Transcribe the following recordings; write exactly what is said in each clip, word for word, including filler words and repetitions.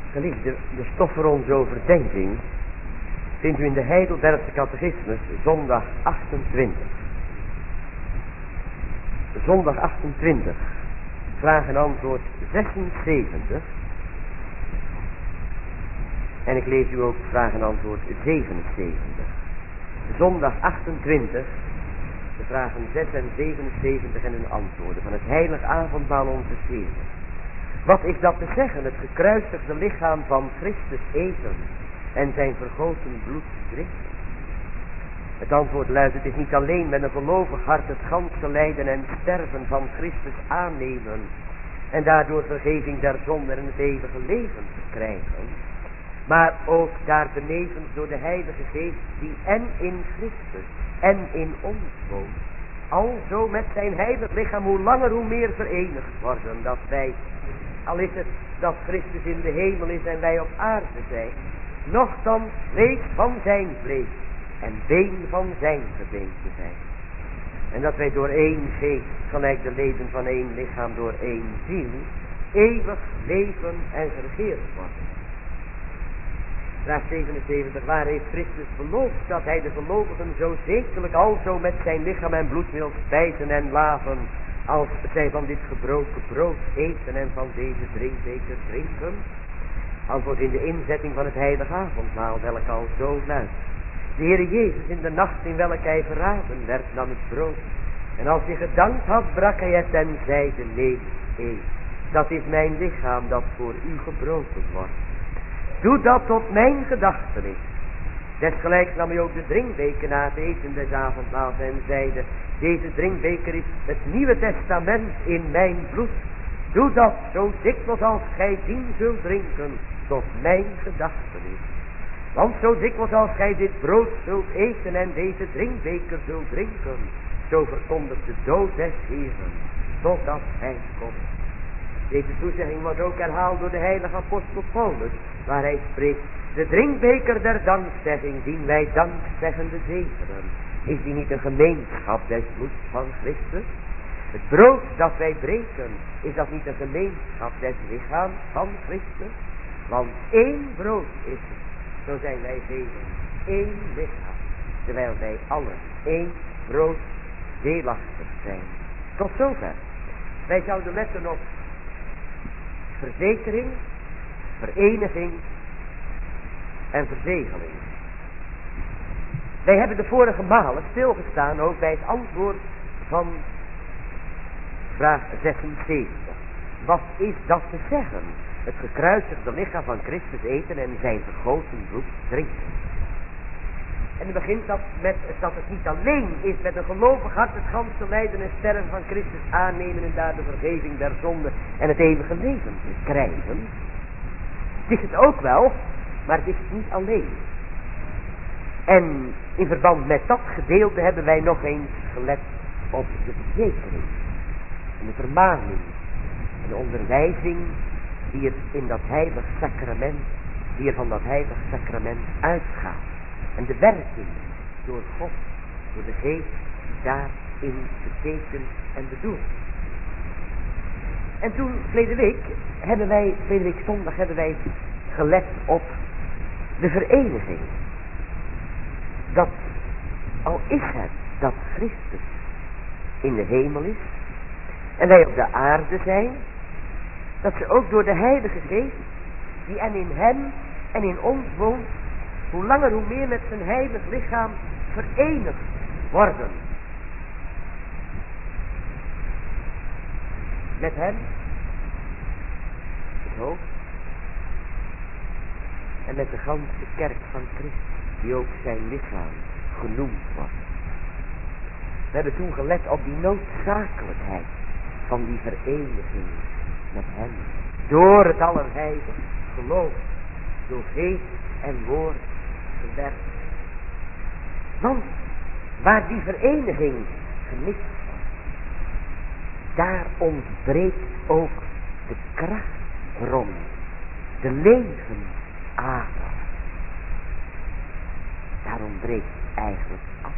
Geliefde, de stof voor onze overdenking vindt u in de Heidelbergse Catechismus, zondag achtentwintig. Zondag achtentwintig, vraag en antwoord zesenzeventig. En ik lees u ook vraag en antwoord zevenenzeventig. Zondag achtentwintig, de vragen zes en zevenenzeventig en hun antwoorden van het heilig avondmaal onze Heer. Wat is dat te zeggen? Het gekruisigde lichaam van Christus eten en zijn vergoten bloed drinken. Het antwoord luidt: het is niet alleen met een gelovig hart het ganse lijden en sterven van Christus aannemen en daardoor vergeving der zonde en het eeuwige leven verkrijgen, maar ook daarbenevens door de Heilige Geest die en in Christus en in ons woont, alzo met zijn heilig lichaam hoe langer hoe meer verenigd worden, dat wij, al is het dat Christus in de hemel is en wij op aarde zijn, nochtans vlees van zijn vlees en been van zijn gebeente zijn. En dat wij door één geest, gelijk de leden van één lichaam door één ziel, eeuwig leven en geregeerd worden. Vraag zevenenzeventig, waar heeft Christus beloofd dat hij de gelovigen zo zekerlijk alzo met zijn lichaam en bloed wil spijzen en laven, als zij van dit gebroken brood eten en van deze drinkbeker drinken? Antwoord in de inzetting van het heilige avondmaal, welk al zo luidt. De Heere Jezus in de nacht in welke hij verraden werd, nam het brood. En als hij gedankt had, brak hij het en zeide: neem, eet. Dat is mijn lichaam dat voor u gebroken wordt. Doe dat tot mijn gedachtenis. Desgelijks nam hij ook de drinkbeker na het eten des avondmaals en zeide: deze drinkbeker is het Nieuwe Testament in mijn bloed. Doe dat zo dikwijls als gij dien zult drinken, tot mijn gedachtenis. Want zo dikwijls als gij dit brood zult eten en deze drinkbeker zult drinken, zo verkondigt de dood des Heeren, totdat hij komt. Deze toezegging wordt ook herhaald door de heilige apostel Paulus, waar hij spreekt: de drinkbeker der dankzegging, dien wij dankzeggende zegenen, is die niet een gemeenschap des bloeds van Christus? Het brood dat wij breken, is dat niet een gemeenschap des lichaams van Christus? Want één brood is het, zo zijn wij velen, één lichaam, terwijl wij allen één brood deelachtig zijn. Tot zover. Wij zouden letten op verzekering, vereniging en verzegeling. Wij hebben de vorige malen stilgestaan ook bij het antwoord van vraag zesenzeventig. Wat is dat te zeggen? Het gekruisigde lichaam van Christus eten en zijn vergoten bloed drinken. En dan begint dat met dat het niet alleen is met een gelovig hart het ganse lijden en sterven van Christus aannemen en daar de vergeving der zonde en het eeuwige leven te krijgen. Het is het ook wel, maar het is het niet alleen. En in verband met dat gedeelte hebben wij nog eens gelet op de verzekering en de vermaning en de onderwijzing die er in dat heilig sacrament, die er van dat heilig sacrament uitgaat. En de werking door God, door de geest, daarin betekent en bedoelt. En toen, verleden week, hebben wij, verleden week zondag, hebben wij gelet op de vereniging. Dat, al is het dat Christus in de hemel is, en wij op de aarde zijn, dat ze ook door de Heilige Geest, die en in hem en in ons woont, hoe langer hoe meer met zijn heilig lichaam verenigd worden. Met hem, het hoofd, en met de ganse kerk van Christus, die ook zijn lichaam genoemd wordt. We hebben toen gelet op die noodzakelijkheid van die vereniging met hem. Door het allerheilige geloof, door geest en woord gewerkt. Want waar die vereniging gemist wordt, daar ontbreekt ook de krachtbron, de levensader. Daar ontbreekt eigenlijk af.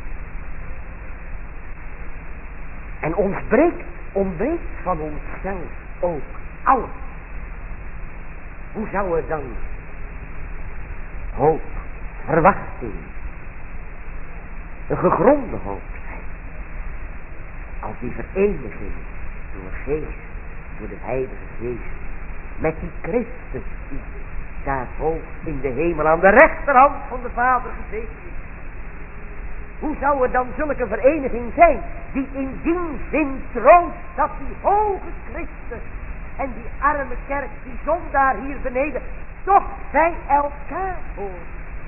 En ontbreekt, ontbreekt van onszelf ook alles. Hoe zou er dan hoop, verwachting, een gegronde hoop zijn, als die vereniging door geest, door de Heilige Geest, met die Christus die daar hoog in de hemel aan de rechterhand van de Vader gezeten is. Hoe zou er dan zulke vereniging zijn, die in die zin troost dat die hoge Christus en die arme kerk, die zondaar hier beneden, toch bij elkaar hoort.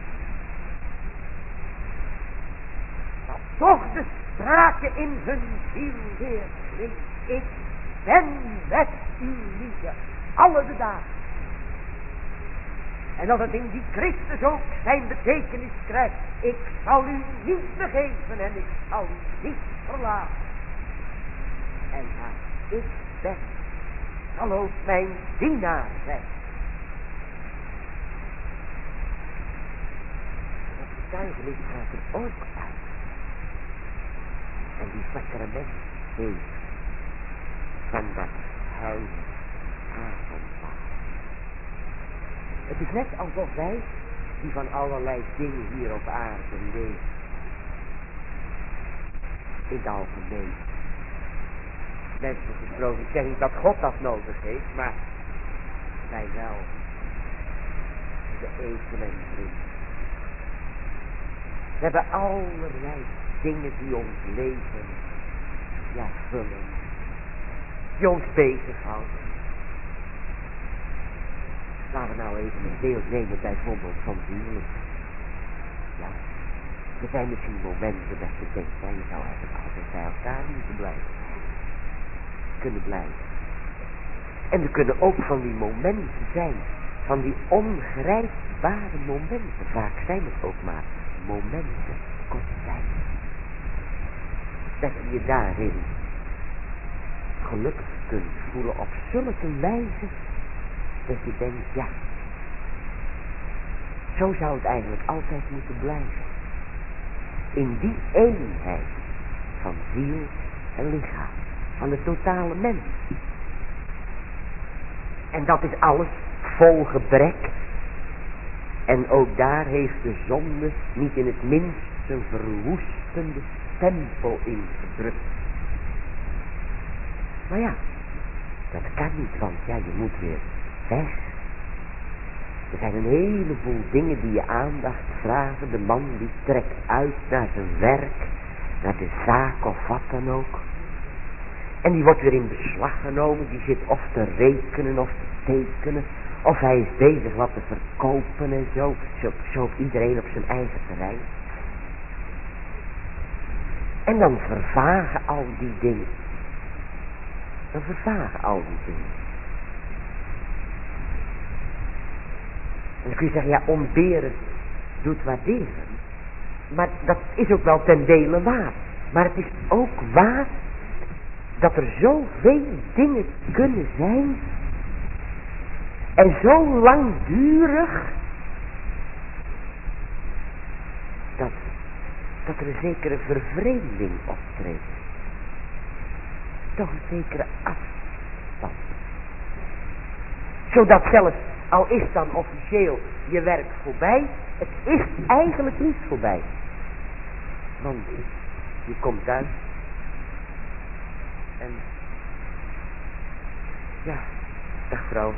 Dat toch de sprake in hun ziel weer klinkt. Ik ben met u liefde, alle de dagen. En dat het in die Christus ook zijn betekenis krijgt. Ik zal u niet begeven en ik zal u niet verlaten. En waar ik ben, zal ook mijn dienaar zijn. Dat betuigenis gaat er ook uit. En die sacrament heeft van dat heilige avondmaal. Het is net alsof wij, die van allerlei dingen hier op aarde leven, in het algemeen, mensen gesproken, ik zeg niet dat God dat nodig heeft, maar wij wel, de eten en drinken. We hebben allerlei dingen die ons leven, ja, vullen, die ons bezighouden. Laten we nou even een beeld nemen bijvoorbeeld van huwelijk. Ja, er zijn misschien momenten dat je denkt, ja, je zou eigenlijk altijd bij elkaar moeten blijven. Kunnen blijven. En er kunnen ook van die momenten zijn, van die ongrijpbare momenten. Vaak zijn het ook maar momenten, korte tijd. Dat je je daarin gelukkig kunt voelen op zulke wijze, dat je denkt, ja, zo zou het eigenlijk altijd moeten blijven. In die eenheid van ziel en lichaam, van de totale mens. En dat is alles vol gebrek. En ook daar heeft de zonde niet in het minst zijn verwoestende stempel ingedrukt. Maar ja, dat kan niet, want ja, je moet weer weg. Er zijn een heleboel dingen die je aandacht vragen. De man die trekt uit naar zijn werk, naar de zaak of wat dan ook. En die wordt weer in beslag genomen. Die zit of te rekenen of te tekenen. Of hij is bezig wat te verkopen en zo. Zo, zo op iedereen op zijn eigen terrein. En dan vervagen al die dingen. Dan vervagen al die dingen. En dan kun je zeggen, ja, ontberen doet waarderen. Maar dat is ook wel ten dele waar. Maar het is ook waar dat er zoveel dingen kunnen zijn en zo langdurig dat, dat er een zekere vervreemding optreedt. Toch een zekere afstand. Zodat zelfs, al is dan officieel je werk voorbij, het is eigenlijk niet voorbij. Want je komt thuis en ja, dag vrouw.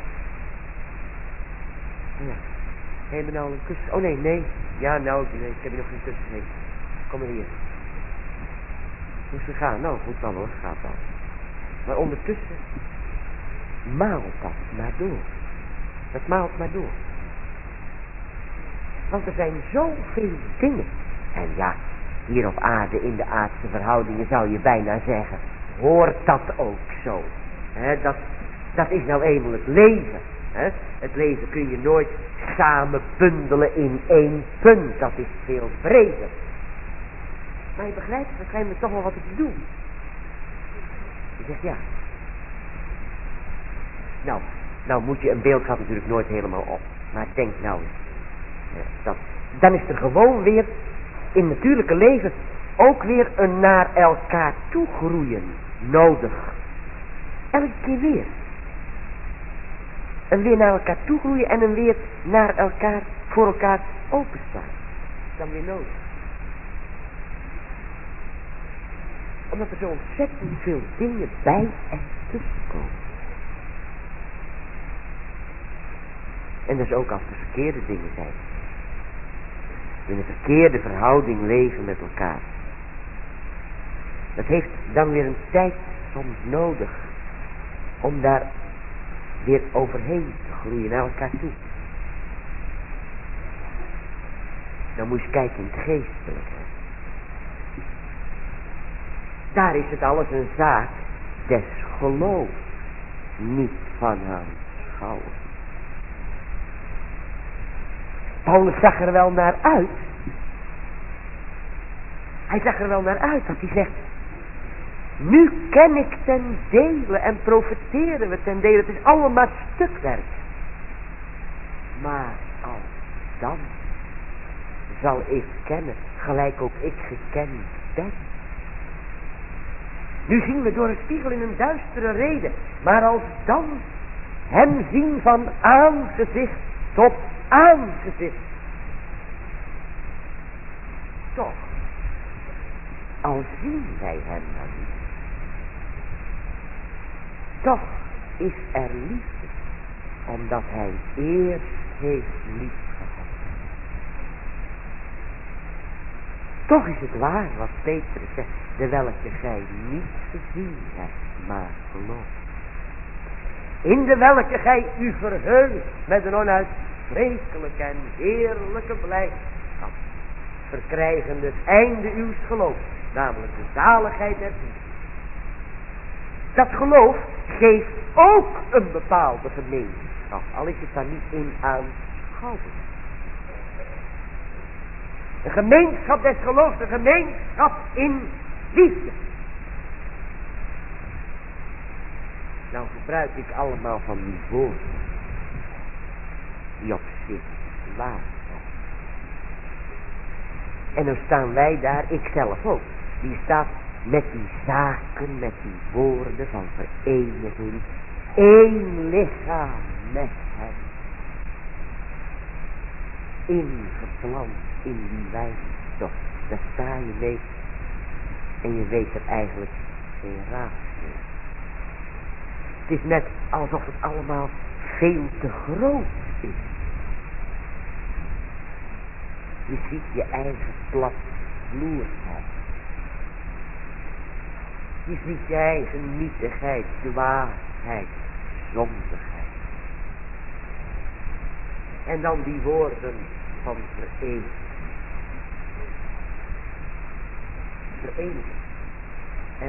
Ja, heb je nou een kus? Oh nee, nee. Ja, nou, nee, ik heb je nog geen kus gegeven. Kom maar hier. Hoe is het gegaan? Nou, goed dan hoor, gaat dan. Maar ondertussen maalt dat maar door. Dat maalt maar door. Want er zijn zoveel dingen. En ja, hier op aarde, in de aardse verhoudingen zou je bijna zeggen, hoort dat ook zo. He, dat, dat is nou eenmaal het leven. He. Het leven kun je nooit samen bundelen in één punt. Dat is veel breder. Maar je begrijpt waarschijnlijk toch wel wat ik bedoel. Je zegt ja. Nou, nou moet je een beeld gaat natuurlijk nooit helemaal op. Maar denk nou eens. Dat, dan is er gewoon weer in het natuurlijke leven ook weer een naar elkaar toe groeien nodig. Elke keer weer. een weer naar elkaar toe groeien en een weer naar elkaar, voor elkaar openstaan. Dat is dan weer nodig. Omdat er zo ontzettend veel dingen bij en tussen komen. En dat is ook als er verkeerde dingen zijn. In een verkeerde verhouding leven met elkaar. Dat heeft dan weer een tijd soms nodig om daar weer overheen te groeien naar elkaar toe. Dan moet je kijken in het geestelijke. Daar is het alles een zaak des geloofs, niet van aanschouwen. Paulus zag er wel naar uit. Hij zag er wel naar uit dat hij zegt, nu ken ik ten dele en profiteren we ten dele. Het is allemaal stukwerk. Maar als dan zal ik kennen, gelijk ook ik gekend ben. Nu zien we door een spiegel in een duistere reden. Maar als dan hem zien van aangezicht tot aangezicht. Toch, al zien wij hem dan niet. Toch is er liefde, omdat hij eerst heeft liefgehad. Toch is het waar wat Petrus zegt, de welke gij niet gezien hebt, maar gelooft. In de welke gij u verheugt met een onuitsprekelijke en heerlijke blijdschap, verkrijgende het einde uws geloofs, namelijk de zaligheid der ziel. Dat geloof geeft ook een bepaalde gemeenschap, al is het daar niet in aanschouwelijk. Een gemeenschap des geloofs, een gemeenschap in liefde. Nou gebruik ik allemaal van die woorden, die op zich waar zijn. En dan staan wij daar, ik zelf ook, die staat met die zaken, met die woorden van vereniging, één lichaam met hem. Ingeplant in die wijnstof, daar sta je mee en je weet er eigenlijk geen raad mee. Het is net alsof het allemaal veel te groot is. Je ziet je eigen platvloerheid. Je ziet je eigen nietigheid, dwaasheid, zondigheid. En dan die woorden van vereniging. Vereniging. En,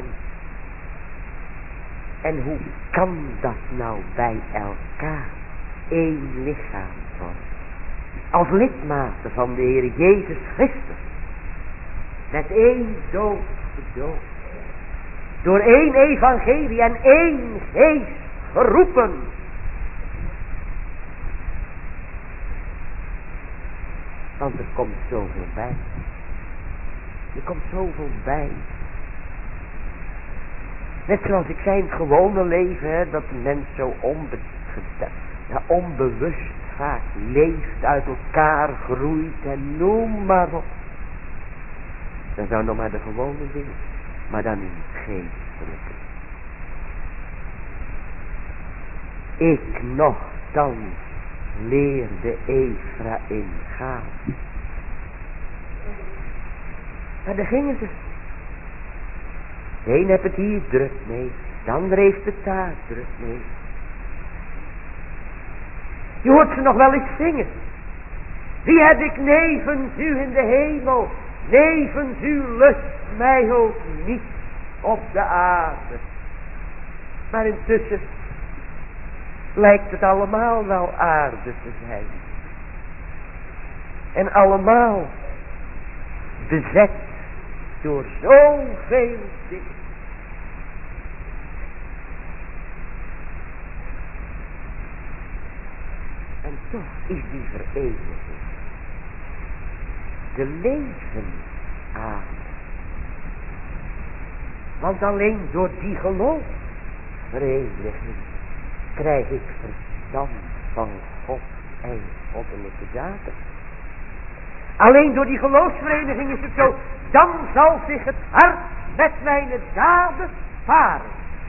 en hoe kan dat nou bij elkaar één lichaam worden? Als lidmaten van de Heer Jezus Christus. Met één dood gedood. Door één evangelie en één geest geroepen. Want er komt zoveel bij. Er komt zoveel bij. Net zoals ik zei in het gewone leven, hè, dat de mens zo onbe, ja, onbewust vaak leeft, uit elkaar groeit en noem maar op. Dat zou nog maar de gewone dingen, maar dan in het geestelijke. Ik nochtans leerde Ephraim gaan. Maar daar gingen ze. De een heeft het hier druk mee, de ander heeft het daar druk mee. Je hoort ze nog wel eens zingen. Wie heb ik nevens u in de hemel? Nevens u lust mij ook niet op de aarde. Maar intussen lijkt het allemaal wel aarde te zijn. En allemaal bezet door zoveel dingen. En toch is die vereniging de levensadem. Want alleen door die geloofsvereniging krijg ik verstand van God en goddelijke zaken. Alleen door die geloofsvereniging is het zo, dan zal zich het hart met mijn daden varen.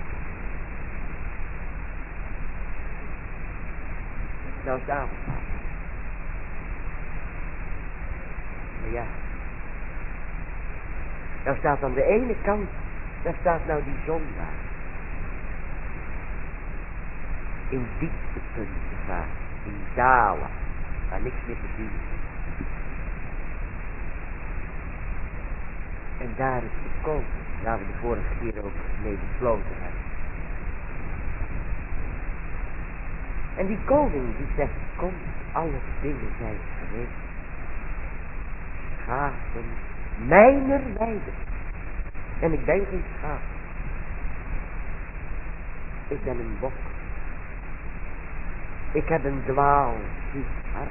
Nou is het avondmaal. Maar ja. Nou staat aan de ene kant, daar staat nou die zondaar. In dieptepunten vaak, in dalen, waar niks meer te zien is. En daar is de koning, waar we de vorige keer ook mee besloten hebben. En die koning die zegt, kom, alle dingen zijn gereed. Schapen mijner weide. En ik ben geen schaap. Ik ben een bok. Ik heb een dwaal diep hart.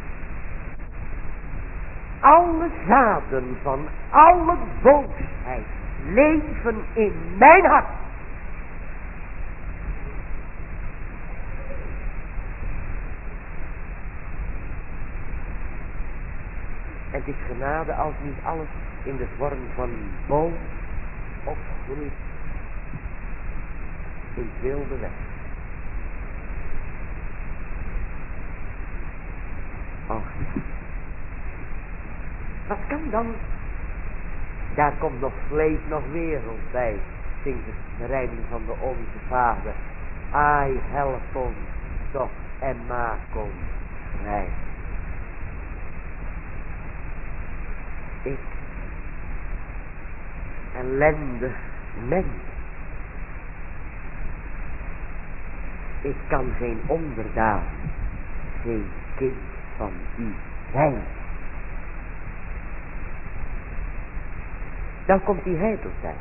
Alle zaden van alle boosheid leven in mijn hart. En het is genade als niet alles in de vorm van boom opgroeit in het wilde weg. Och ja. Wat kan dan? Daar komt nog vlees, nog wereld bij, zingt de rijming van de onze Vader. Ai, help ons toch en maak ons vrij. Ik, ellendig mens, ik kan geen onderdaan, geen kind van u zijn. Dan komt die heideltijd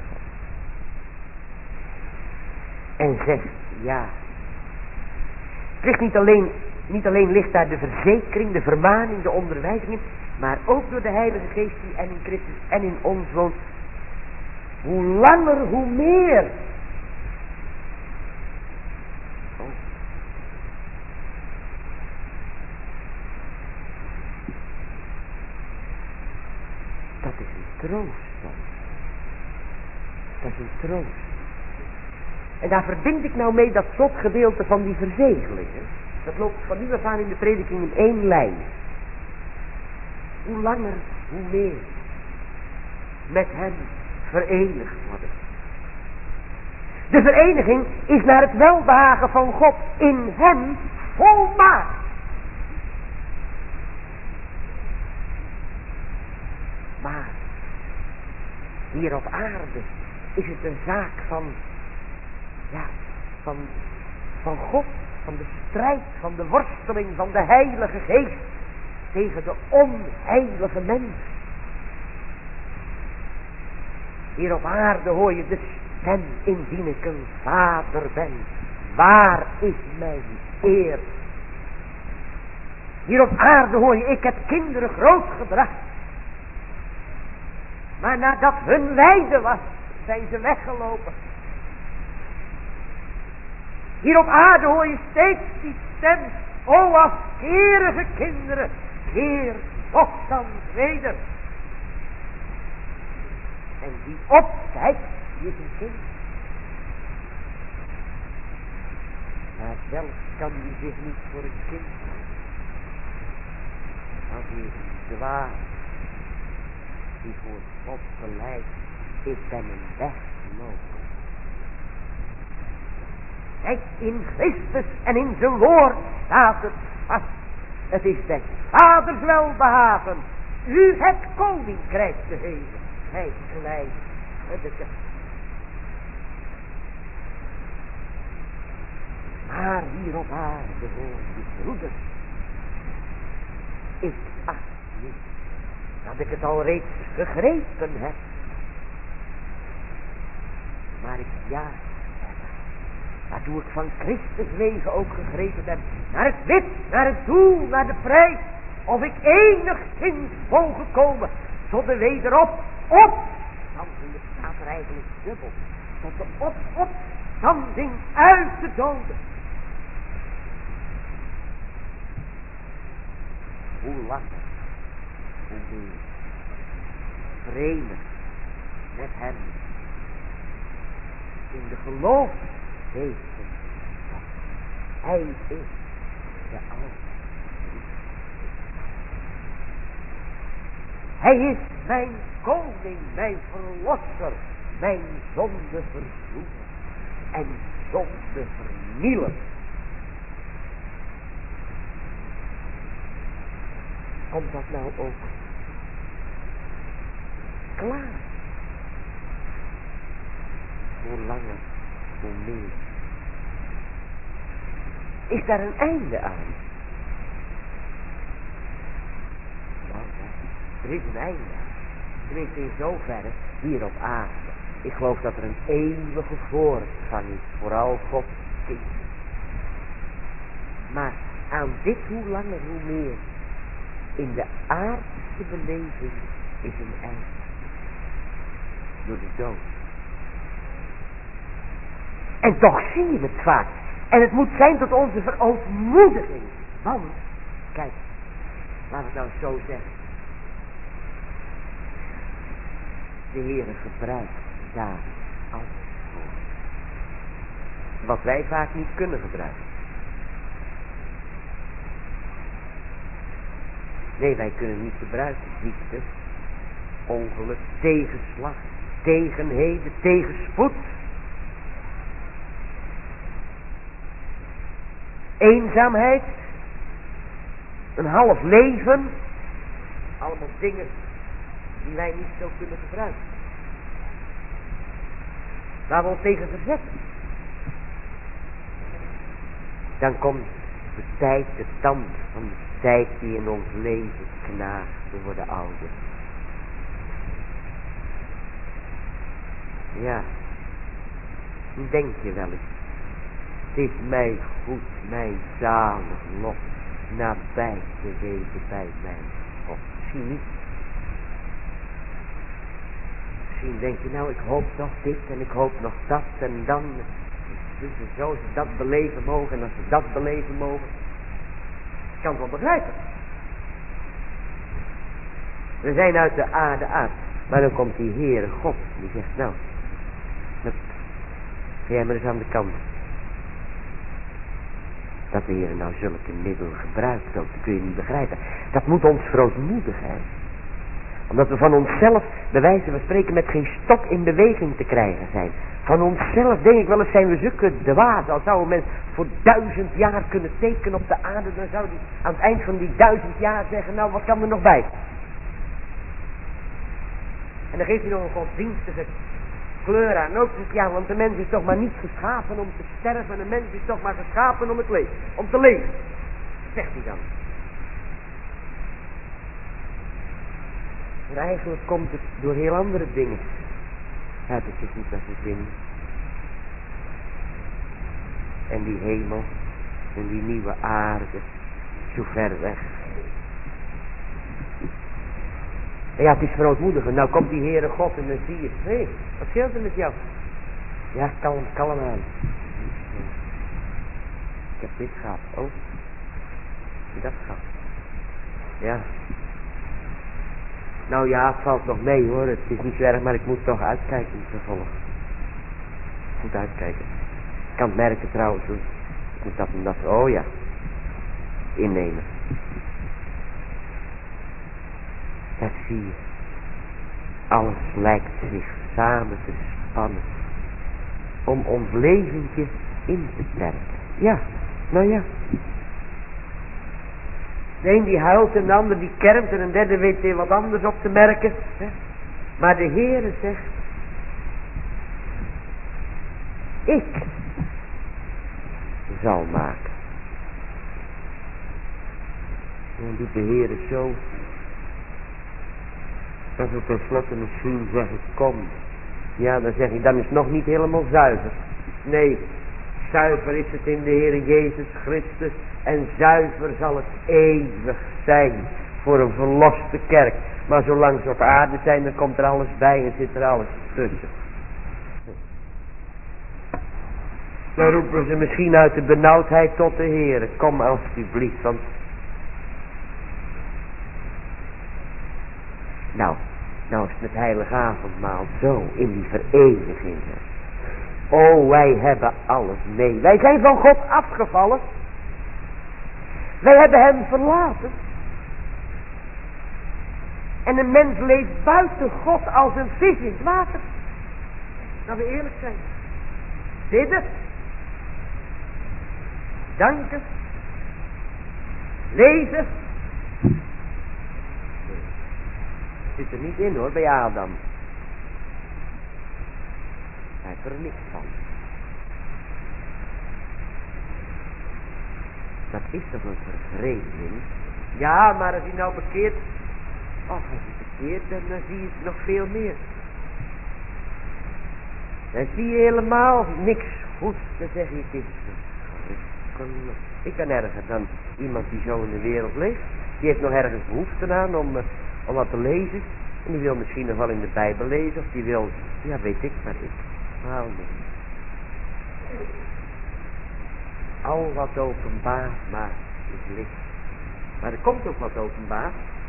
en zegt ja. Het ligt niet alleen, niet alleen ligt daar de verzekering, de vermaning, de onderwijzingen, maar ook door de Heilige Geest die en in Christus en in ons woont. Hoe langer, hoe meer. Oh. Dat is een troost. Dat is een troost. En daar verbind ik nou mee dat slotgedeelte van die verzegelingen. Dat loopt van nu af aan in de prediking in één lijn. Hoe langer, hoe meer met hem verenigd worden. De vereniging is naar het welbehagen van God in hem volmaakt. Maar hier op aarde is het een zaak van, ja, van, van God, van de strijd, van de worsteling van de Heilige Geest tegen de onheilige mens. Hier op aarde hoor je de stem indien ik een vader ben. Waar is mijn eer? Hier op aarde hoor je, ik heb kinderen grootgebracht. Maar nadat hun lijden was, zijn ze weggelopen. Hier op aarde hoor je steeds die stem. O afkerige kinderen, keer toch dan weder. En die opkijkt, die is een kind. Maar zelf kan die zich niet voor een kind houden. Want die is een dwaas. Die voor God gelijk, ik ben een wegloper. Kijk, in Christus en in zijn woord staat het vast. Het is des vaders welbehagen u het koninkrijk te geven. Hij klein, huddeke. Maar hier op aarde hoor je broeders. Ik acht niet dat ik het al reeds gegrepen heb. Maar ik ja, waartoe ik van Christus leven ook gegrepen ben. Naar het wit, naar het doel, naar de prijs. Of ik enigszins mogen komen tot de wederop, opstanding. Het staat er eigenlijk dubbel. Tot de op, opstanding uit de doden. hoe langer, hoe meer. Verenigd met hem. In de geloof heeft het. Hij is de oude. Hij is mijn koning, mijn verlosser, mijn zonde verzoener en zonde vernieler. Komt dat nou ook klaar? Hoe langer, hoe meer. Is daar een einde aan? Nou, er is een einde aan. Tenminste in zoverre hier op aarde. Ik geloof dat er een eeuwige voortgang is. Vooral Gods kind. Maar aan dit hoe langer hoe meer. In de aardse beleving is een einde. Door de dood. En toch zie je het vaak. En het moet zijn tot onze verootmoediging. Want, kijk, laten we het nou zo zeggen. De Heere gebruikt daar alles voor. Wat wij vaak niet kunnen gebruiken. Nee, wij kunnen niet gebruiken. Ziekte, ongeluk, tegenslag, tegenheden, tegenspoed. Eenzaamheid. Een half leven. Allemaal dingen die wij niet zo kunnen gebruiken. Waar we ons tegen verzetten. Dan komt de tijd, de tand van de tijd die in ons leven knaagt. We worden ouder. Ja, dan denk je wel eens. Het is mij goed, mij zalig lot, nabij te wezen bij mijn God. Misschien niet. Misschien denk je, nou ik hoop nog dit en ik hoop nog dat en dan. Dus zo ze dat beleven mogen en als ze dat beleven mogen. Ik kan het wel begrijpen. We zijn uit de aarde uit. Maar dan komt die Heere God. Die zegt, nou. Hup, ga jij maar eens aan de kant. Dat de Heer nou zulke middelen gebruikt ook. Dat kun je niet begrijpen. Dat moet ons verootmoedigen. Omdat we van onszelf, bij wijze van spreken, met geen stok in beweging te krijgen zijn. Van onszelf, denk ik wel eens, zijn we zulke dwazen. Als zou men voor duizend jaar kunnen tekenen op de aarde, dan zou die aan het eind van die duizend jaar zeggen, nou wat kan er nog bij? En dan geeft hij nog een godsdienstige kleur aan. Ook zegt, ja, want de mens is toch maar niet geschapen om te sterven. De mens is toch maar geschapen om het leven. Om te leven. Zegt hij dan. En eigenlijk komt het door heel andere dingen. Uit het zich niet naar zijn zin. En die hemel. En die nieuwe aarde. Zo ver weg. En ja, het is verootmoedigend. Nou komt die Heere God en dan zie je. Hé, hey, wat scheelt er met jou? Ja, kalm, kalm aan. Ik heb dit gehad. Oh. Heb je dat gehad? Ja. Nou ja, het valt nog mee hoor. Het is niet zo erg, maar ik moet toch uitkijken in het vervolg. Ik moet uitkijken. Ik kan het merken trouwens hoor. Ik moet dat en dat. Oh ja. Innemen. Dat zie je. Alles lijkt zich samen te spannen. Om ons leventje in te perken. Ja, nou ja. De een die huilt en de ander die kermt en een derde weet weer wat anders op te merken. Hè? Maar de Heere zegt. Ik zal maken. En dan doet de Heere zo. Dat we tenslotte misschien zeggen, kom. Ja, dan zeg ik, dan is het nog niet helemaal zuiver. Nee, zuiver is het in de Heere Jezus Christus. En zuiver zal het eeuwig zijn voor een verloste kerk. Maar zolang ze op aarde zijn, dan komt er alles bij en zit er alles tussen. Dan roepen ze misschien uit de benauwdheid tot de Heere. Kom alsjeblieft, want Nou, nou is het met heilige avondmaal zo, in die vereniging. Oh, wij hebben alles mee. Wij zijn van God afgevallen. Wij hebben hem verlaten. En een mens leeft buiten God als een vis in het water. Nou, we eerlijk zijn. Bidden. Danken. Lezen. Zit er niet in hoor, bij Adam. Hij heeft er niks van. Dat is toch een vervreemding? Ja, maar als hij nou bekeert... Och, als hij bekeert, dan, dan zie je het nog veel meer. Dan zie je helemaal niks goed. Dan zeg je, het is verschrikkelijk. Ik ben erger dan iemand die zo in de wereld leeft. Die heeft nog ergens behoefte aan om, uh, om wat te lezen. En die wil misschien nog wel in de Bijbel lezen. Of die wil, ja weet ik maar ik. Haal niet. Al wat openbaar maakt is licht. Maar er komt ook wat openbaar.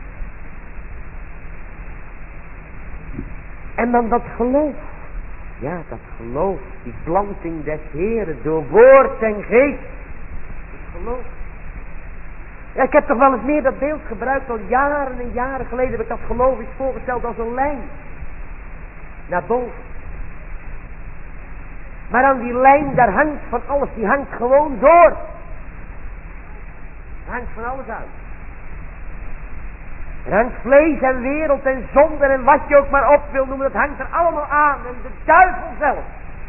En dan dat geloof. Ja, dat geloof. Die planting des Heren door woord en geest. Dat geloof. Ja, ik heb toch wel eens meer dat beeld gebruikt. Al jaren en jaren geleden heb ik dat geloof eens voorgesteld als een lijn. Naar boven. Maar aan die lijn, daar hangt van alles. Die hangt gewoon door. Er hangt van alles uit. Er hangt vlees en wereld en zonde en wat je ook maar op wil noemen. Dat hangt er allemaal aan. En de duivel zelf.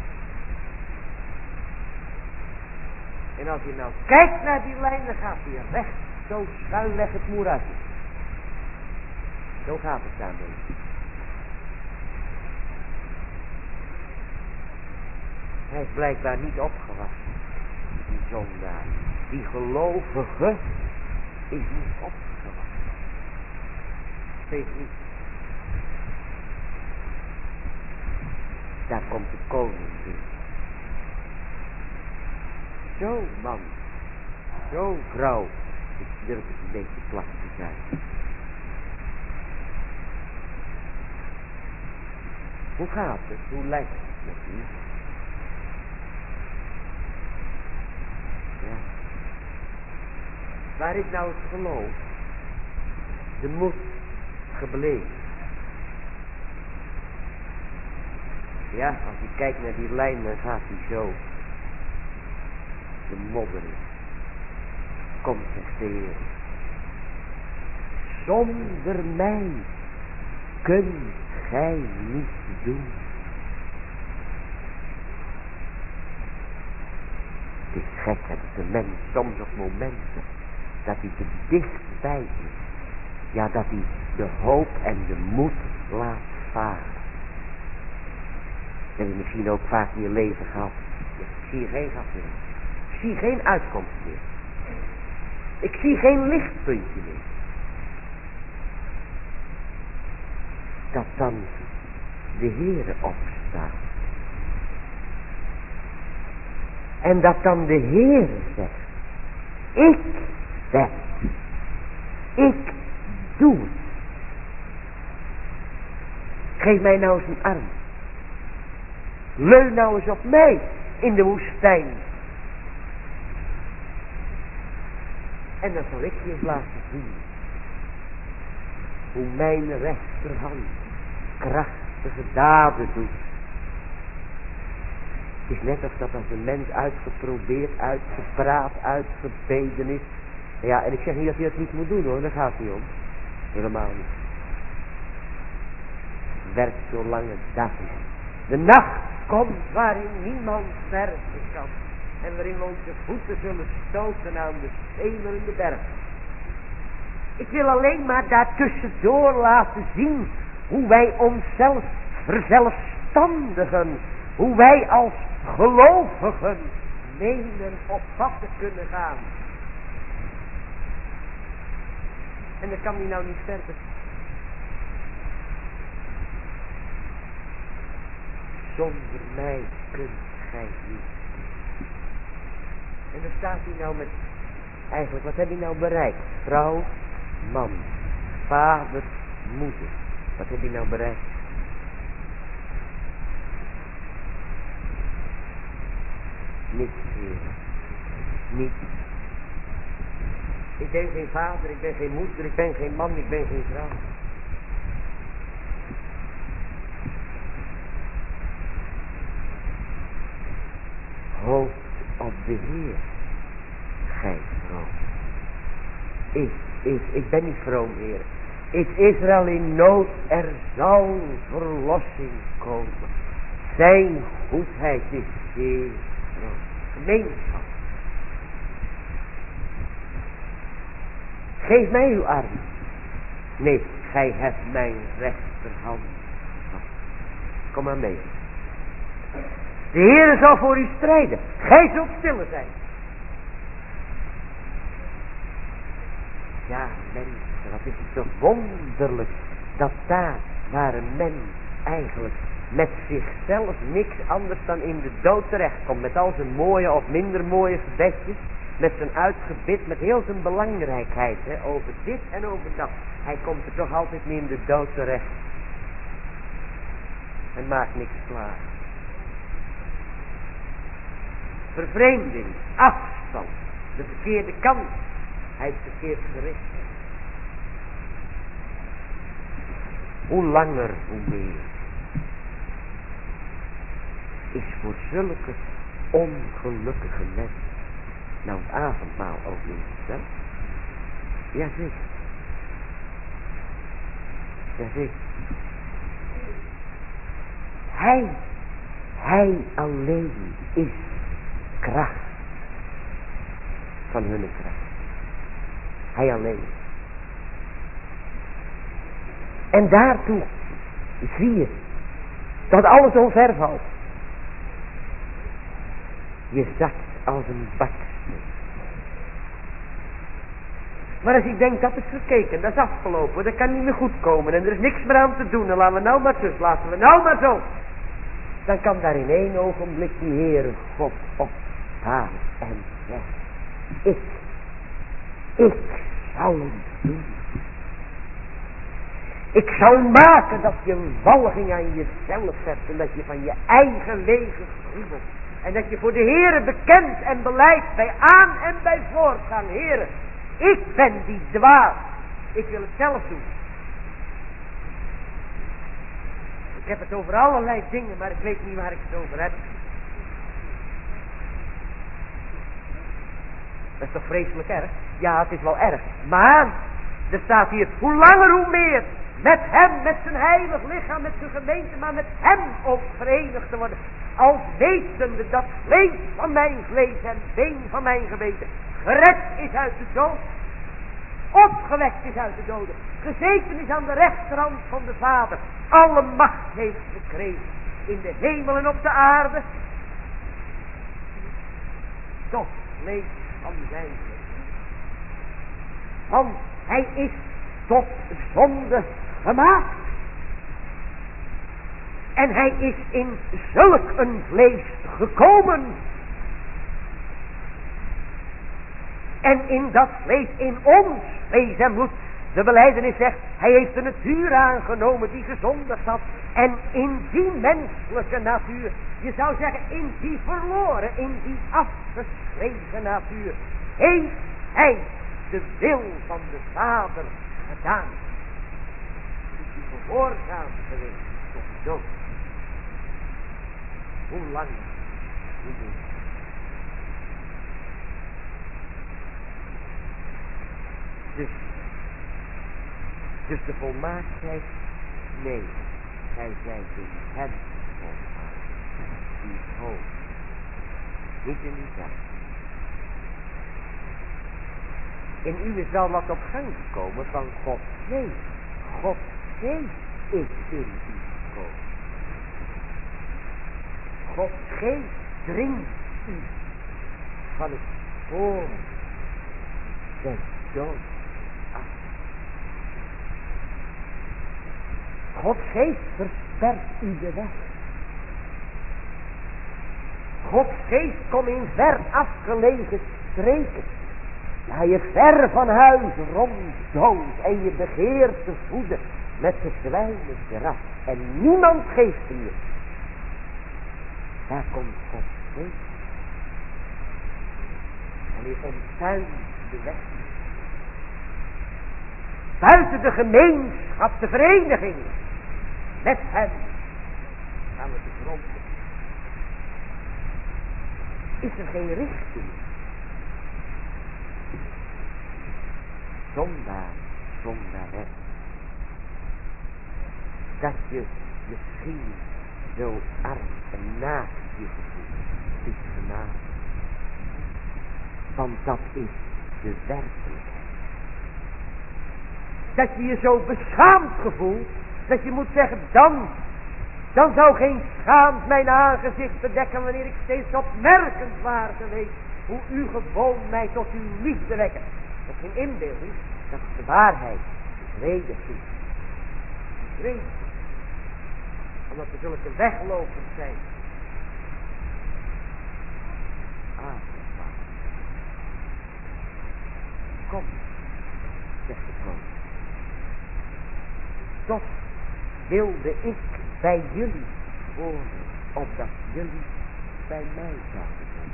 En als je nou kijkt naar die lijn, dan gaat hij recht. Zo schuin weg het moeras. Zo gaat het daarmee. Hij is blijkbaar niet opgewassen. Die zondaar. Die gelovige is niet opgewassen. Steeds niet. Daar komt de koning in. Zo man. Zo vrouw. Ik durf het een beetje plat te zijn. Hoe gaat het? Hoe lijkt het met u? Ja. Waar is nou het geloof? De moed gebleven. Ja, als je kijkt naar die lijn, dan gaat hij zo. De modder in. Kom, zegt de Heer. Zonder mij kunt gij niet doen. Het is gek dat de mens soms op momenten dat hij te dichtbij is. Ja, dat hij de hoop en de moed laat varen. En je misschien ook vaak in je leven gehad. Ja, ik zie geen gat meer. Ik zie geen uitkomst meer. Ik zie geen lichtpuntje meer. Dat dan de Heere opstaat. En dat dan de Heere zegt. Ik zeg. Ik doe het. Geef mij nou eens een arm. Leun nou eens op mij in de woestijn. En dan zal ik je eens laten zien hoe mijn rechterhand krachtige daden doet. Het is net als dat als een mens uitgeprobeerd, uitgepraat, uitgebeden is. Ja, en ik zeg niet dat hij dat niet moet doen hoor, daar gaat hij om. Helemaal niet. Het werkt zolang het dag is. De nacht komt waarin niemand sterven kan. En waarin we onze voeten zullen stoten aan de schemerende berg. Ik wil alleen maar daartussendoor laten zien hoe wij onszelf verzelfstandigen. Hoe wij als gelovigen menen op pad te kunnen gaan. En dat kan die nou niet verder. Zonder mij kunt gij niet. En dan staat hij nou met, eigenlijk wat heb hij nou bereikt? Vrouw, man, vader, moeder. Wat heb je nou bereikt? Niets, Heer. Niets. Ik ben geen vader, ik ben geen moeder, ik ben geen man, ik ben geen vrouw. Hoop op de Heer, gij vroom. Ik, ik, ik ben niet vroom, Heer. Is Israël in nood, er zal verlossing komen. Zijn goedheid is zeer groot. Gemeenschap. Geef mij uw arm. Nee, gij hebt mijn rechterhand. Kom maar mee. De Heere zal voor u strijden. Gij zult stille zijn. Ja, mensen, wat is het toch wonderlijk dat daar waar een mens eigenlijk met zichzelf niks anders dan in de dood terechtkomt, met al zijn mooie of minder mooie gebedjes, met zijn uitgebid, met heel zijn belangrijkheid, hè, over dit en over dat. Hij komt er toch altijd mee in de dood terecht. En maakt niks klaar. Vervreemding, afstand, de verkeerde kant. Hij is verkeerd gericht. Hoe langer, hoe meer. Is voor zulke ongelukkige mensen nou het avondmaal ook niet gesteld? Jazeker. Jazeker. Hij, hij alleen is kracht van hun kracht. Hij alleen. En daartoe zie je dat alles omver valt. Je zakt als een baksteen. Maar als ik denk dat is verkeken, dat is afgelopen, dat kan niet meer goed komen en er is niks meer aan te doen, dan laten we nou maar zus, laten we nou maar zo. Dan kan daar in één ogenblik die Heere God opstaan en zeggen, ik, ik zal het doen. Ik zal maken dat je een walging aan jezelf hebt en dat je van je eigen wegen gruwelt. En dat je voor de Heere bekend en beleidt bij aan en bij voortgaan. Heere, ik ben die dwaas. Ik wil het zelf doen. Ik heb het over allerlei dingen, maar ik weet niet waar ik het over heb. Dat is toch vreselijk erg? Ja, het is wel erg. Maar, er staat hier, hoe langer hoe meer. Met hem, met zijn heilig lichaam, met zijn gemeente, maar met hem ook verenigd te worden. Als wetende dat vlees van mijn vlees en been van mijn gewete gered is uit de dood. Opgewekt is uit de doden. Gezeten is aan de rechterhand van de Vader. Alle macht heeft gekregen. In de hemel en op de aarde. Tot vlees van zijn vlees. Want hij is tot zonde gemaakt. En hij is in zulk een vlees gekomen. En in dat vlees, in ons vlees en bloed. De belijdenis zegt, hij heeft de natuur aangenomen die gezondigd had. En in die menselijke natuur, je zou zeggen in die verloren, in die afgeschreven natuur, heeft hij de wil van de Vader gedaan. Is hij gehoorzaam geweest tot dood. Hoe lang? Hoe meer? Dus, dus de volmaaktheid, nee, gij zijt in hem volmaakt. Die is hoog. Niet in uzelf. In u is wel wat op gang gekomen van Gods geest. Gods geest is in u gekomen. Gods geest dringt u van het spoor des doods af. Gods geest verspert u de weg. Gods geest komt in ver afgelegen streken. Waar je ver van huis ronddood en je begeert te voeden. met verzwijmend graf en niemand geeft hem je. Daar komt God mee. En hij omtuint de weg. Buiten de gemeenschap, de vereniging, met hem gaan we de grond. Is er geen richting? Zondaar, zondares. Dat je misschien zo arm en naast je gevoelt, is genade. Want dat is de werkelijkheid. Dat je je zo beschaamd gevoelt, dat je moet zeggen, dan, dan zou geen schaamd mijn aangezicht bedekken, wanneer ik steeds opmerkend waar geweest, hoe u gewoon mij tot uw liefde wekken. Dat is geen inbeelding, dat is de waarheid. Vrede toe. Vrede. Omdat er zulke weglopers zijn. Ah, kom, zegt de koning. Toch wilde ik bij jullie wonen, opdat jullie bij mij zouden zijn.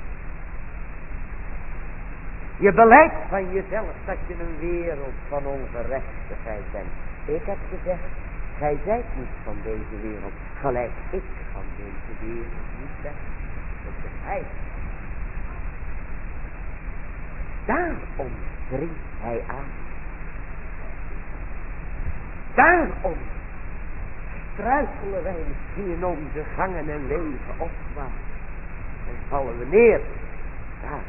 Je beleidt van jezelf dat je een wereld van ongerechtigheid bent. Ik heb gezegd, gij zijt niet van deze wereld, gelijk ik van deze wereld niet ben. Dat is hij. Daarom dringt hij aan. Daarom struikelen wij misschien in onze gangen en leven opwaarts. En vallen we neer. Daarom.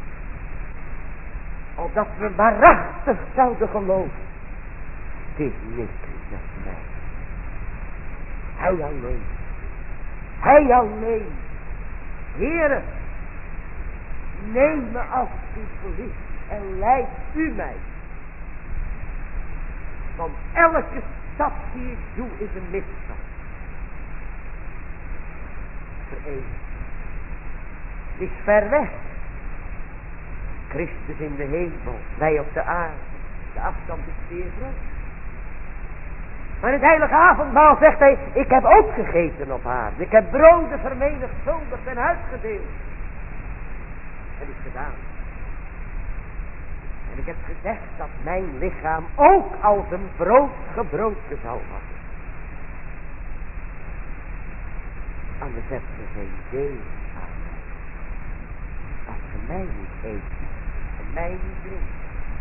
Opdat we waarachtig zouden geloven. Het is niks met mij. Hij alleen. Hij alleen. Heere, neem me alsjeblieft en leid u mij. Want elke stap die ik doe is een misstap. Verenigd. Het is ver weg. Christus in de hemel, wij op de aarde. De afstand is zeer groot. Maar in het heilige avondmaal zegt hij, ik heb ook gegeten op aarde. Ik heb broden vermenigvuldigd en uitgedeeld. Het is gedaan. En ik heb gezegd dat mijn lichaam ook als een brood gebroken zou worden. Anders heb je geen deel aan mij. Als je mij niet eet en mij niet drinkt.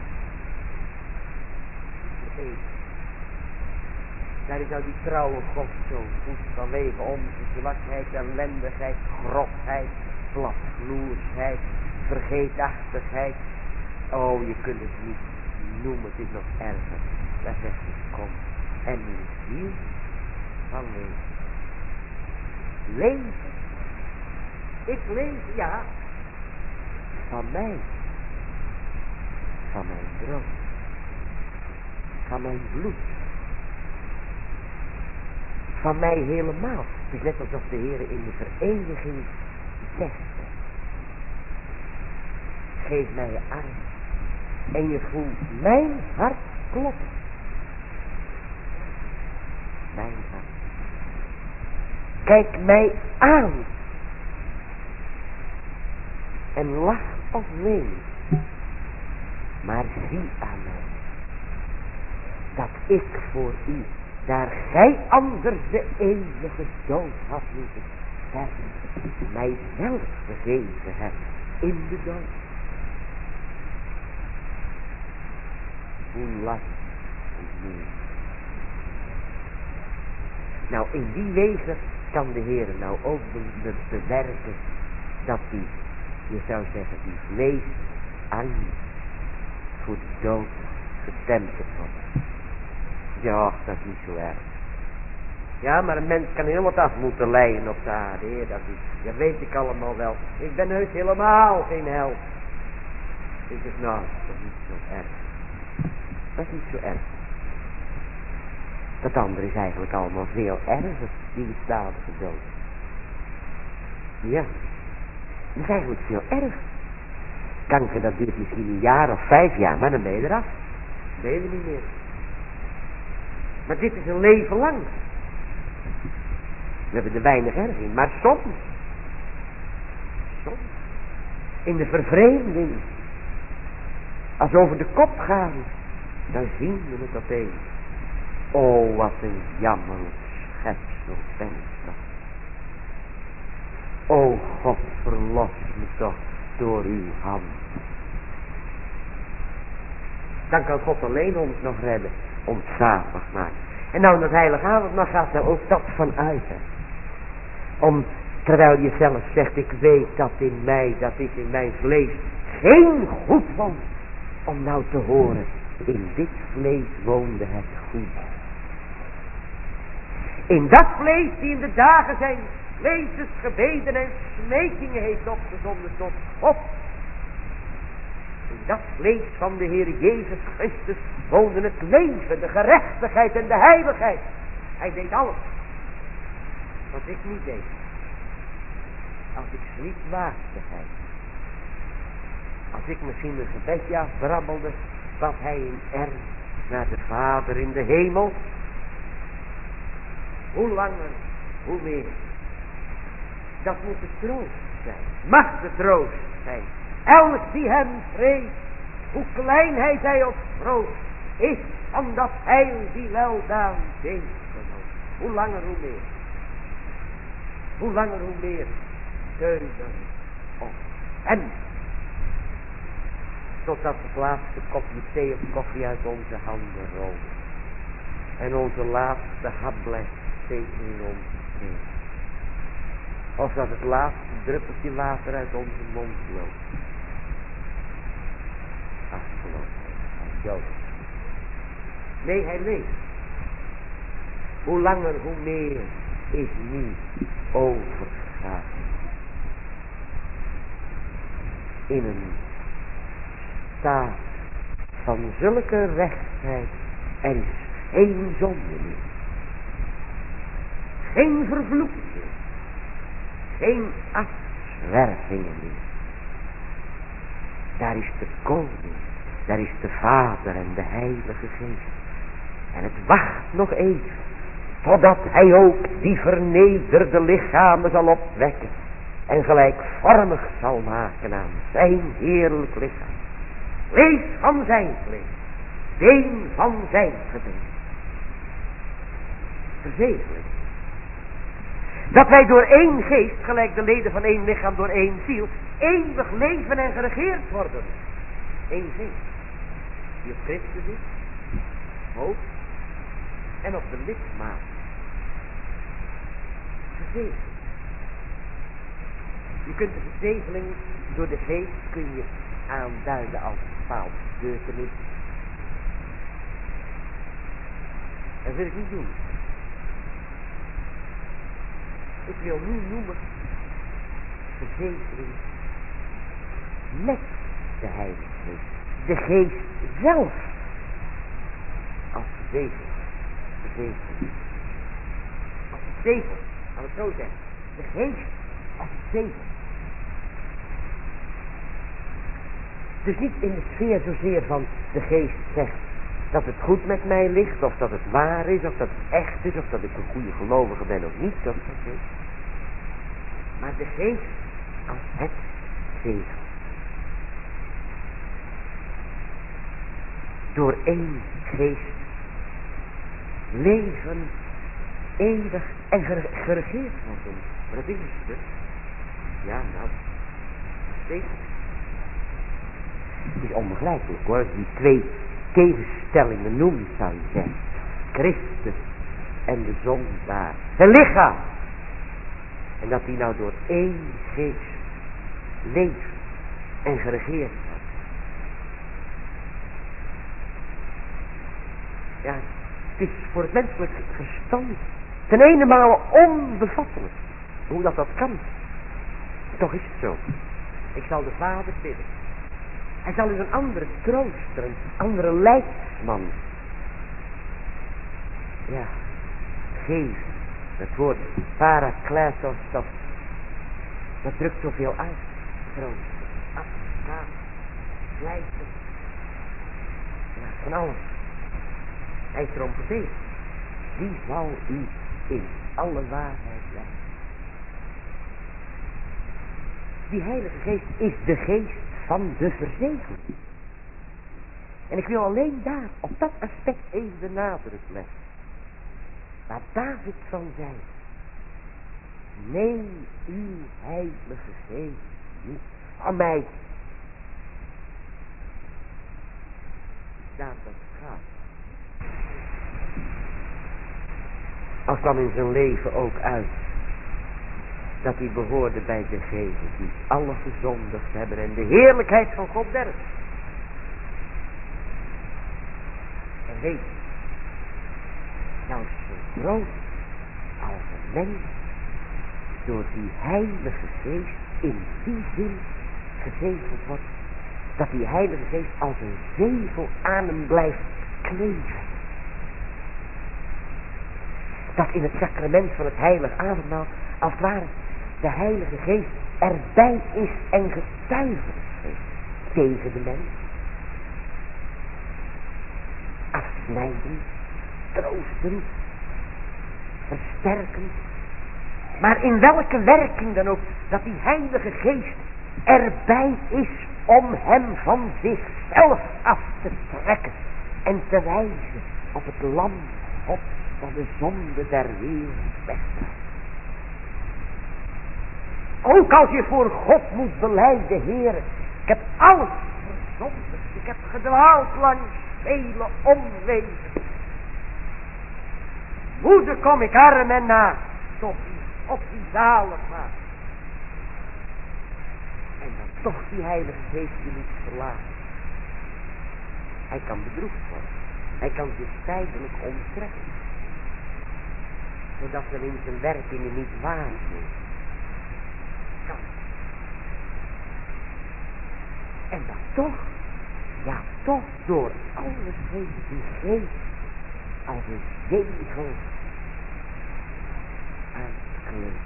Je eet. Daar is nou die trouwe God zo goed vanwege onze zwakheid, ellendigheid, grofheid, platvloersheid, vergeetachtigheid. Oh, je kunt het niet noemen, het is nog erger. Daar zegt hij, kom. En nu ziel van leven. Leven. Ik leef, ja. Van mij. Van mijn droom. Van mijn bloed. Van mij helemaal. Het is net alsof de Heer in de vereniging zegt. Geef mij je arm. En je voelt mijn hart kloppen. Mijn hart. Kijk mij aan. En lach of ween. Maar zie aan mij. Dat ik voor u, daar gij anders de eeuwige dood had moeten sterven, mijzelf gegeven hebt in de dood. Hoe last en meer. Nou, in die wegen kan de Heer nou ook be be bewerken dat die, je zou zeggen, die vleesangst voor de dood getemperd wordt. Ja, dat is niet zo erg. Ja, maar een mens kan heel wat af moeten lijden op de aarde, Heer, dat is, dat weet ik allemaal wel. Ik ben heus helemaal geen held. Ik zeg, nou, dat is niet zo erg. Dat is niet zo erg. Dat andere is eigenlijk allemaal veel erger, die stadige dood. Ja, dat is eigenlijk veel erger. Kanker, dat duurt misschien een jaar of vijf jaar, maar dan ben je eraf. Dan ben je er niet meer. Maar dit is een leven lang. We hebben er weinig erg in, maar soms, soms, in de vervreemding, als we over de kop gaan, dan zien we het opeens. O, wat een jammerlijk schepsel ben ik toch. O God, verlos me toch door uw hand. Dan kan God alleen ons nog redden, ons zalig maken. En nou in het heilige avondmaal gaat er ook dat van uit. Hè. Om, terwijl je zelf zegt, ik weet dat in mij, dat is in mijn vlees, geen goed woont. Om nou te horen, in dit vlees woonde het goed. In dat vlees die in de dagen zijn levensgebeden en smekingen heeft opgezonden tot God. In dat vlees van de Heer Jezus Christus woonde het leven, de gerechtigheid en de heiligheid. Hij deed alles wat ik niet deed. Als ik sliep waakte hij. Als ik misschien een gebedje afbrabbelde, bad hij in ernst naar de Vader in de hemel. Hoe langer, hoe meer. Dat moet de troost zijn. Mag de troost zijn. Elk die hem vreest, hoe klein hij zij ook groot, is van dat heil die weldaan deelgenomen. Hoe langer, hoe meer. Hoe langer, hoe meer. Steunen op hem. Totdat het laatste kopje thee of koffie uit onze handen rolt. En onze laatste hap blijft steken in onze thee. Of dat het laatste druppeltje water uit onze mond loopt. Afgelopen. Hij dood. Nee, hij leeft. Hoe langer, hoe meer is nu overgegaan. In een staat van zulke rechtheid. Er is geen zonde meer. Geen vervloeking meer. Geen afzwervingen meer. Daar is de koning. Daar is de Vader en de Heilige Geest. En het wacht nog even. Totdat hij ook die vernederde lichamen zal opwekken. En gelijkvormig zal maken aan zijn heerlijk lichaam. Vlees van zijn vlees. Been van zijn gebeen. Verzegelijk. Dat wij door één geest, gelijk de leden van één lichaam door één ziel, eeuwig leven en geregeerd worden. Eén geest. Die op Christus is, hoofd en op de lidmaat. Verzegeling. Je kunt de verzegeling door de geest kun je aanduiden als bepaald gebeurtenis. Dat wil ik niet doen. Ik wil nu noemen verzekering met de Heilige Geest. De Geest zelf als verzekering. Verzekering. Als verzekering, laten we het zo zeggen. De Geest als verzekering. Dus niet in de sfeer zozeer van de Geest zegt dat het goed met mij ligt, of dat het waar is, of dat het echt is, of dat ik een goede gelovige ben of niet, of dat is. Maar de Geest als het zegel. Door één Geest leven, eeuwig en geregeerd worden. Maar dat is het dus. Ja, nou, steeds. Het is onbegrijpelijk hoor, die twee tegenstellingen noemt, zou je zeggen. Christus en de zondaar. Zijn lichaam. En dat die nou door één geest leeft en geregeerd wordt. Ja, het is voor het menselijk verstand ten ene male onbevattelijk. Hoe dat dat kan. Toch is het zo. Ik zal de Vader bidden. Hij zal u een andere trooster, een andere leidsman. Ja, geven. Het woord parakletos, dat, dat drukt zoveel uit. Troosten, afstaan, slijten. Ja, van alles. Hij is erom gebeten. die zal u in alle waarheid leiden. Die Heilige Geest is de geest van de verzegeling. En ik wil alleen daar op dat aspect even de nadruk leggen. Waar David van zei: neem uw Heilige Geest niet van mij. Daar dat gaat. Al kwam in zijn leven ook uit dat hij behoorde bij degenen die alle gezondigd hebben en de heerlijkheid van God derven. En weet, nou zo groot als een mens door die Heilige Geest in die zin gezegeld wordt, dat die Heilige Geest als een zegel aan hem blijft kleven. Dat in het sacrament van het heilige avondmaal als het ware de Heilige Geest erbij is en getuige geeft tegen de mens. Afsnijden, troosten, versterken. Maar in welke werking dan ook, dat die Heilige Geest erbij is om hem van zichzelf af te trekken en te wijzen op het lam God van de zonde der wereld wegdraagt. Ook als je voor God moet belijden, Heer, ik heb alles verzondigd, ik heb gedwaald langs vele omwegen. Moeder kom ik arm en naakt tot op die zaligheid. En dat toch die Heilige Geest je niet verlaten. Hij kan bedroefd worden. Hij kan zich tijdelijk onttrekken. Zodat men in zijn werkingen niet waarneemt. Kan. En dat toch, ja toch door alles heen die geest als een zegel uitkleedt.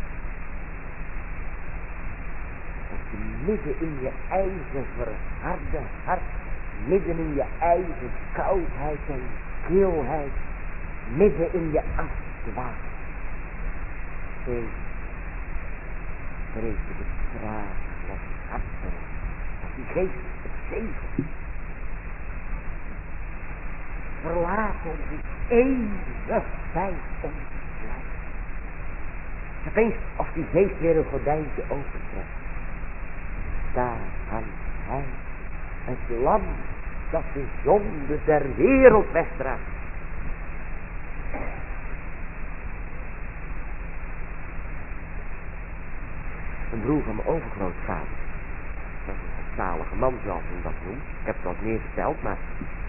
Dat je midden in je eigen verharde hart, midden in je eigen koudheid en kilheid, midden in je afdwaal, steeds breekt de traag van het hart eruit. Dat die geest het zegel verlaat ons die eeuwig bij ons blijft. Opeens of die geest weer een gordijntje opentrekt. Daar hangt hij, het lam dat de zonde der wereld wegdraagt. Een broer van mijn overgrootvader, dat is een zalige man zoals men dat noemt. Ik heb het al meer verteld, maar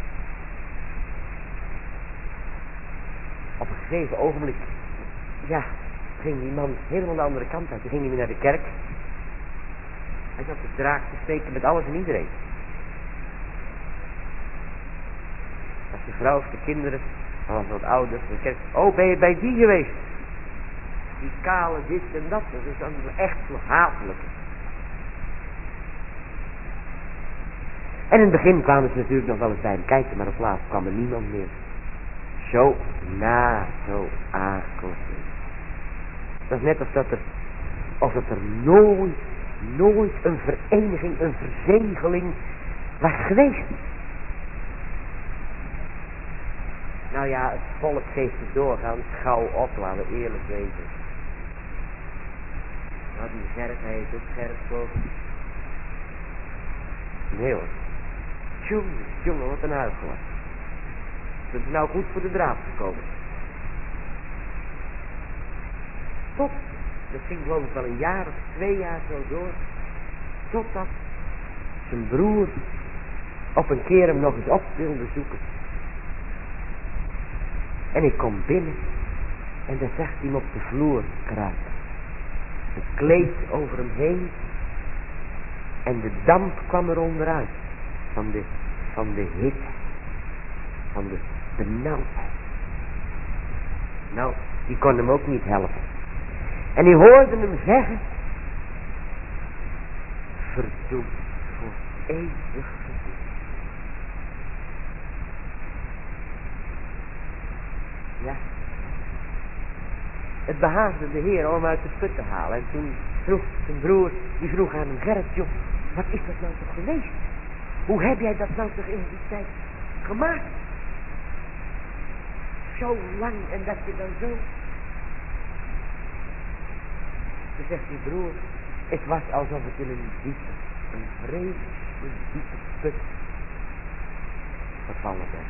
op een gegeven ogenblik, ja, ging die man helemaal de andere kant uit. Toen ging hij weer naar de kerk. Hij zat de draak te steken met alles en iedereen. Als de vrouw of de kinderen, dan was wat ouder, de kerk. Oh, ben je bij die geweest? Die kale dit en dat, dat is dan echt zo hatelijk. En in het begin kwamen ze natuurlijk nog wel eens bij hem kijken, maar op laatst kwam er niemand meer. Zo na, zo akelig. Dat is net of dat er, of dat er nooit, nooit een vereniging, een verzegeling was geweest. Nou ja, het volk geeft het doorgaans gauw op, laten we eerlijk weten. Nou, die Gerrit, hij is ook Gerrit, geloof ik. Nee hoor. Tjonge, tjonge, wat een huigelaar. Dat is nou goed voor de draad gekomen. Tot, dat ging geloof ik wel een jaar of twee jaar zo door. Totdat zijn broer op een keer hem nog eens op wilde zoeken. En ik kom binnen en dan zag hij hem op de vloer kruipen. Het kleed over hem heen en de damp kwam er onderuit van de, van de hitte, van de benauwdheid. Nou, die kon hem ook niet helpen. En die hoorde hem zeggen, verdoemd voor eeuwig verdoemd. Ja. Het behaagde de Heer om hem uit de put te halen. En toen vroeg zijn broer, die vroeg aan hem, Gerrit, joh, wat is dat nou toch geweest? Hoe heb jij dat nou toch in die tijd gemaakt? Zo lang en dat je dan zo... Toen zegt die broer, het was alsof ik in een diepe, een vreselijk diepe put gevallen ben.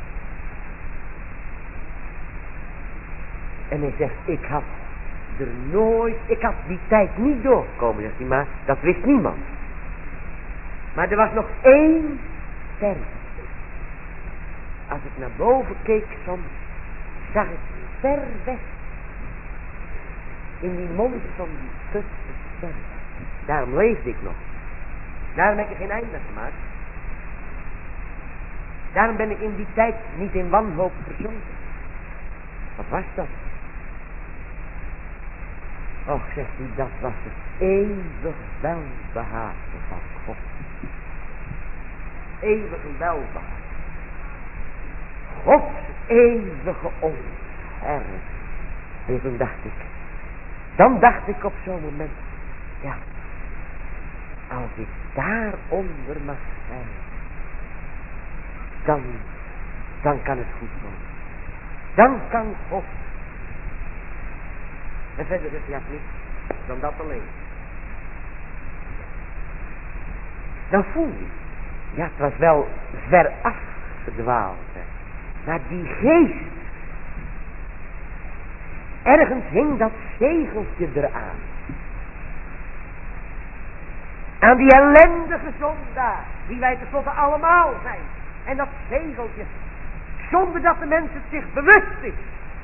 En hij zegt, ik had er nooit, ik had die tijd niet doorgekomen, zegt hij, maar dat wist niemand. Maar er was nog één ster. Als ik naar boven keek soms, zag ik ver weg in die mond van die put de ster. Daarom leefde ik nog. Daarom heb ik er geen einde gemaakt. Daarom ben ik in die tijd niet in wanhoop verzonken. Wat was dat? Och, zegt hij, dat was het eeuwig welbehagen van God. Eeuwig welbehagen. Gods eeuwige onherring. En toen dacht ik, dan dacht ik op zo'n moment, ja, als ik daaronder mag zijn, dan, dan kan het goed worden. Dan kan God. En verder is ja niet dan dat alleen. Dan voel je, ja, het was wel ver afgedwaald, hè. Maar die geest, ergens hing dat zegeltje eraan. Aan die ellendige zondaar, die wij tenslotte allemaal zijn. En dat zegeltje, zonder dat de mens het zich bewust is,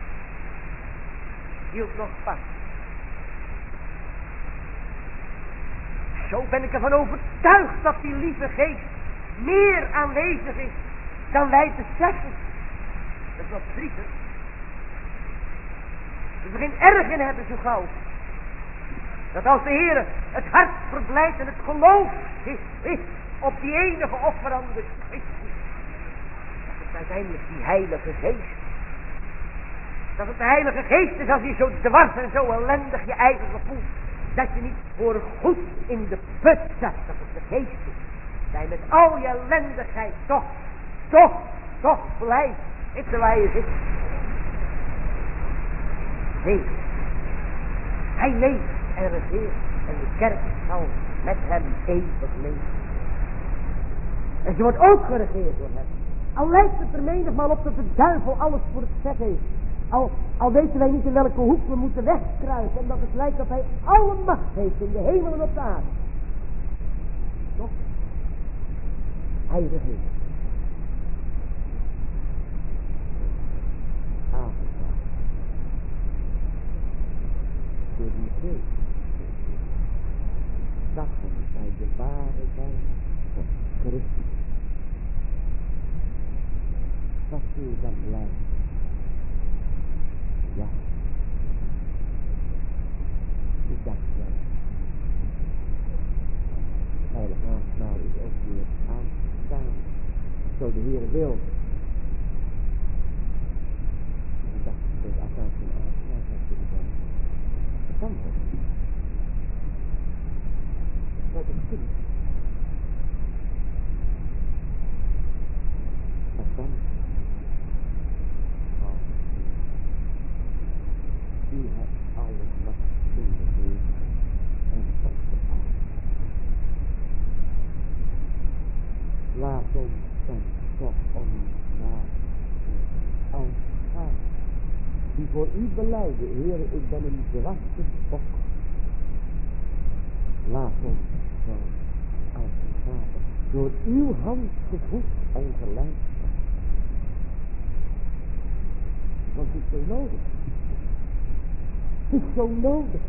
hield nog vast. Zo ben ik ervan overtuigd dat die lieve geest meer aanwezig is dan wij beseffen. Dat is wat verdrietig. Dat we geen erg in hebben zo gauw. Dat als de Heer het hart verblijdt en het geloof is, is op die enige offerande Christus, dat het uiteindelijk die heilige geest, dat het de heilige geest is als je zo dwars en zo ellendig je eigen gevoel, dat je niet voor goed in de put zat, dat het de geest is. Dat je met al je ellendigheid toch, toch, toch blijft. Niet terwijl je zit. Nee. Hij leeft en regeert en de kerk zal met hem eeuwig leven. En ze wordt ook geregeerd door hem. Al lijkt het er menigmaal op dat de duivel alles voor het zeggen heeft. Al, al weten wij niet in welke hoek we moeten wegkruipen, omdat het lijkt dat hij alle macht heeft in de hemel en op de aarde. Toch? Hij regeert. Avondmaal. Door die geest. Dat wij de ware zijn van Christus. Wat zul je dan blijven? Ja. Ik dacht wel. Heilige avondmaal is ook weer aanstaan. Zo de Heer wil. Ik dacht dat het afstand van de avondmaal zou kunnen zijn. Dat kan toch? Dat zou toch kunnen? Dat kan. U hebt alles wat in de hemel en op de aarde. Laat ons dan toch om naar als gaan, die voor u belijden, Heer, ik ben een zwarte stok. Laat ons zo als Vader door uw hand gevoed en geleid. Want het is zo nodig. Het is zo nodig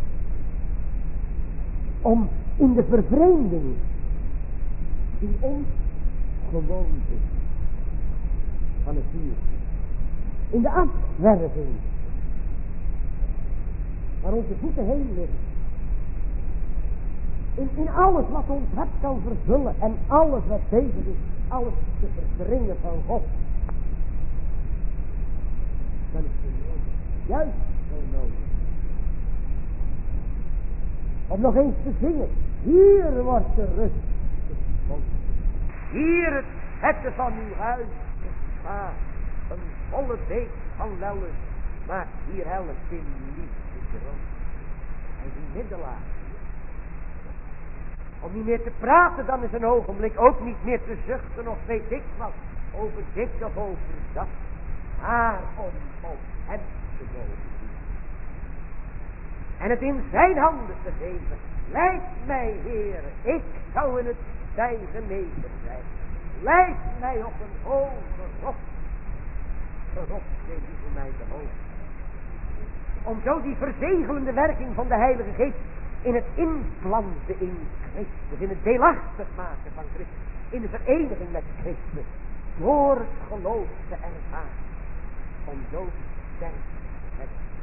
om in de vervreemding die ons gewoon is van het vuur, in de afwerving waar onze voeten heen liggen, in, in alles wat ons hart kan vervullen en alles wat bezig is, alles te verdringen van God, dan is het nodig. juist zo nodig. Om nog eens te zingen. Hier wordt de rust gevonden. Hier het zetten van uw huis gespaard. Een volle beek van wellust maakt hier helft in liefde groot. En die middelaar. Om niet meer te praten dan is een ogenblik. Ook niet meer te zuchten of weet ik wat. Over dit of over dat. Maar om op hem te mogen zien. En het in zijn handen te geven. Leid mij, Heer, ik zou in het zij genegen zijn. Leid mij op een hoge rots. Een rots die voor mij te hoog. Om zo die verzegelende werking van de Heilige Geest in het inplanten in Christus, in het deelachtig maken van Christus, in de vereniging met Christus, door het geloof te ervaren, om zo te sterken met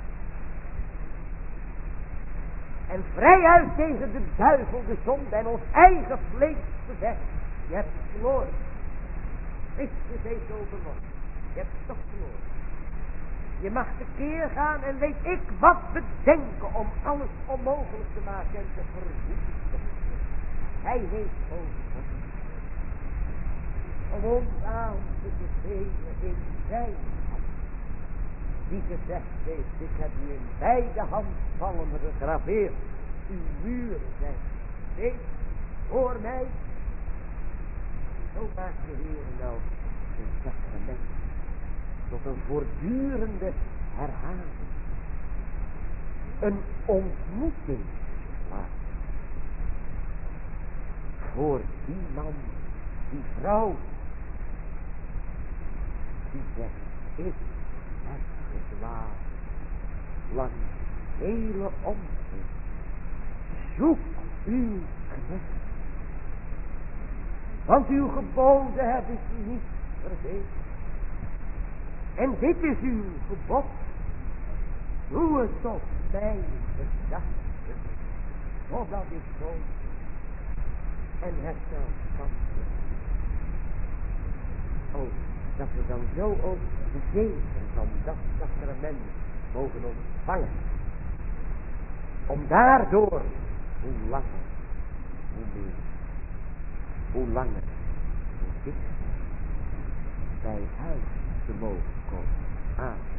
en vrijuit tegen de duivel, de zonde en ons eigen vlees te zeggen, je hebt verloren. Christus heeft overwonnen. Je hebt het toch verloren. Je mag tekeer gaan en weet ik wat bedenken om alles onmogelijk te maken en te verwoesten. Hij heeft overwonnen. Om ons aan te bevelen in zijn hand. Die gezegd heeft, ik heb u in beide handvallen gegraveerd. Uw muren zijn steeds voor mij. Zo maakt de Heer nou een sacrament tot een voortdurende herhaling. Een ontmoeting plaats. Voor die man, die vrouw, die zegt, ik heb gedwaald langs hele omzien. Zoek uw knecht. Want uw geboden heb ik niet vergeten. En dit is uw gebod. Doe het tot mijn gedachte. Totdat ik kom en herstel kan. Oh, dat we dan zo ook de zegen van dat sacrament mogen ontvangen. Om daardoor, hoe langer, hoe meer, hoe langer, hoe dichter bij huis te mogen komen. Amen.